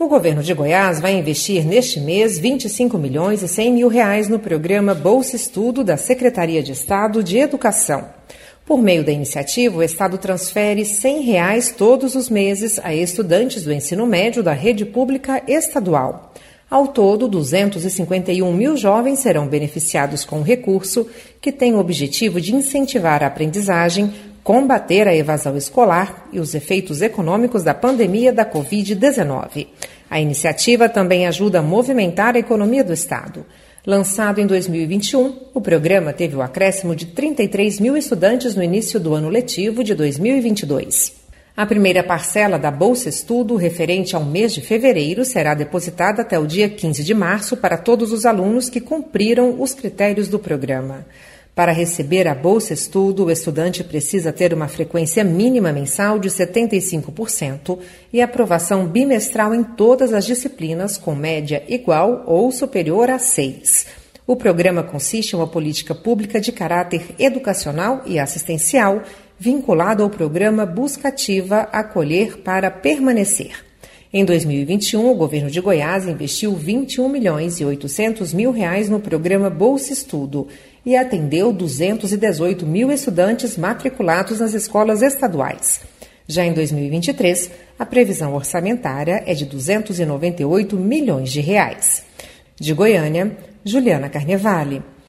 O governo de Goiás vai investir neste mês R$25.100.000 no programa Bolsa Estudo da Secretaria de Estado de Educação. Por meio da iniciativa, o Estado transfere R$100 todos os meses a estudantes do ensino médio da rede pública estadual. Ao todo, 251 mil jovens serão beneficiados com o recurso, que tem o objetivo de incentivar a aprendizagem, combater a evasão escolar e os efeitos econômicos da pandemia da Covid-19. A iniciativa também ajuda a movimentar a economia do Estado. Lançado em 2021, o programa teve o acréscimo de 33 mil estudantes no início do ano letivo de 2022. A primeira parcela da Bolsa Estudo, referente ao mês de fevereiro, será depositada até o dia 15 de março para todos os alunos que cumpriram os critérios do programa. Para receber a Bolsa Estudo, o estudante precisa ter uma frequência mínima mensal de 75% e aprovação bimestral em todas as disciplinas com média igual ou superior a 6. O programa consiste em uma política pública de caráter educacional e assistencial, vinculado ao programa Busca Ativa Acolher para Permanecer. Em 2021, o governo de Goiás investiu R$21.800.000 no programa Bolsa Estudo e atendeu 218 mil estudantes matriculados nas escolas estaduais. Já em 2023, a previsão orçamentária é de R$298 milhões. De Goiânia, Juliana Carnevale.